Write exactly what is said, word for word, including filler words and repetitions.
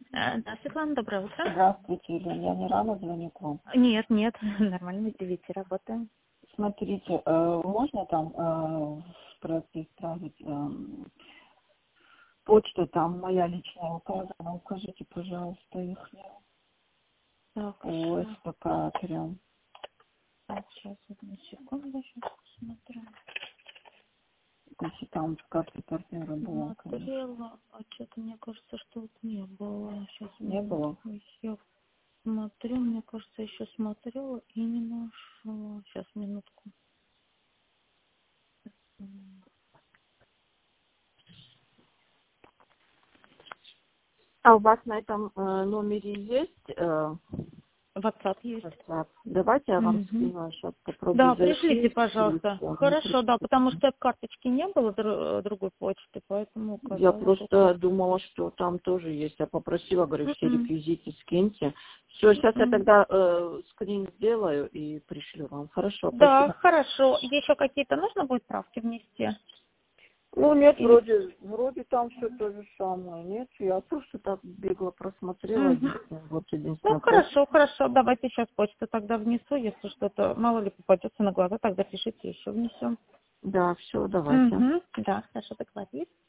Э, Да, Светлана, доброе утро. Здравствуйте, Юлия. Я не рано звоню к вам. Нет, нет, нормально, с девяти работаем. Смотрите, э, можно там э, в проекте исправить э, почта, там моя личная указана. Укажите, пожалуйста, их Так, по ща- СПК прям. так, сейчас, одну секунду, сейчас посмотрю. Если там в карте партнера было, конечно. Смотрела, а что-то мне кажется, что вот не было. Сейчас, Не было? минутку, я смотрю, мне кажется, еще смотрела и не нашла. Сейчас, минутку. М, А у вас на этом э, номере есть э, WhatsApp есть. WhatsApp? Давайте я вам Мгм. скину, сейчас попробую Да, пришлите, зайти. И пожалуйста. всё, Хорошо, напишу. да, потому что в карточке не было дру- другой почты, поэтому Я указала только. просто думала, что там тоже есть. Я попросила, говорю, все Мгм. реквизиты скиньте. Все, сейчас я Мгм. тогда э, скрин сделаю и пришлю вам. Хорошо, Да, спасибо. хорошо. Еще какие-то нужно будет правки внести? Ну, нет, Или... вроде, вроде там все то же самое. Нет, я просто так бегло просмотрела. Мгм. Единственное, вот Ну, единственное, просто. хорошо, хорошо. Давайте сейчас почту тогда внесу. Если что-то, мало ли, попадется на глаза, тогда пишите, еще внесем. Да, все, давайте. Угу. Да, хорошо, договорились.